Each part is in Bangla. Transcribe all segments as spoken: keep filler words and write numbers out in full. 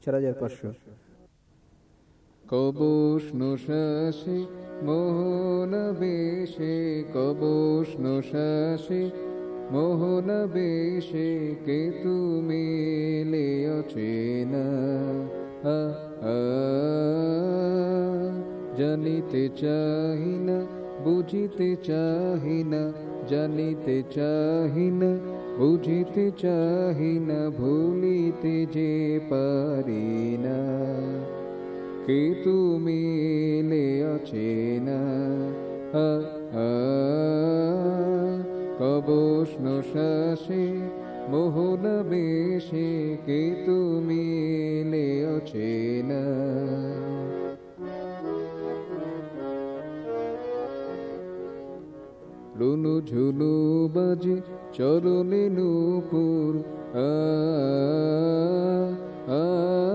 চার হাজার পাঁচশো। কব উষ্ণ শ্বাসে মোহনাবেশে, কব উষ্ণ শ্বাসে মোহনাবেশে, কে তুমি এলে অচেনা। আ আ জানিতে চাহি না, বুঝিতে চাহি না, জানিতে চাহি না, বুঝিতে চাহি না, ভুলিতে যে পারি না। কে তুমি এলে অচেনা। আ আ কব উষ্ণ শ্বাসে মোহনাবেশে, কে তুমি এলে অচেনা। রুনু ঝুনু বাজে চরণে নূপুর, আ আ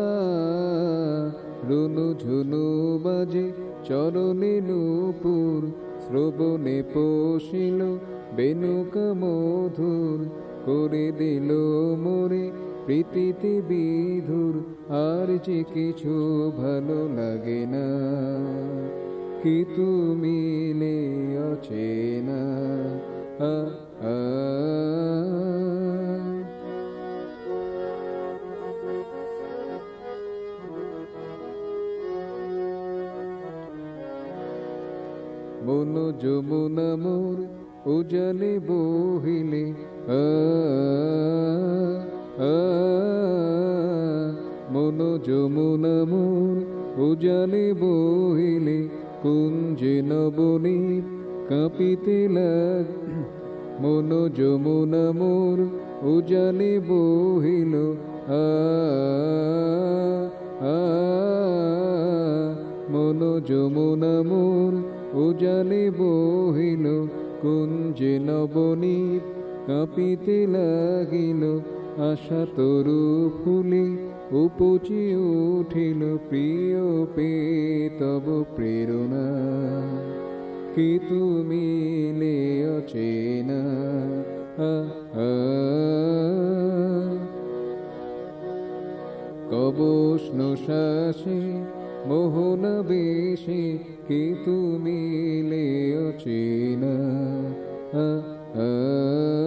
রুনু ঝুনু বাজে চরণে নূপুর, শ্রবণে পশিল বেনুকা মধুর, করে দিল মোরে প্রীতিতে বিধুর, আর যে কিছু ভালো লাগে না। কি তুমি এলে অচেনা। আ আ মন যমুনা মোর উজালে বহিলে, আ আ মন যমুনা মোর উজালে বহিলে, কুঞ্জে নবনীত কাঁপিতে লাগ। মন যমুনা মোর উজালে বহিল, আ আ মন যমুনা মোর উজালে বহিল, কুঞ্জে নবনীত কাঁপিতে লাগিল। আশা তরু ফুলে উপচি উঠিল, প্রিয় পে তব প্রেরণা। কি তুমি এলে অচেনা। আ আ কব উষ্ণ শ্বাসে মোহনাবেশে, কি তুমি এলে অচেনা। আ আ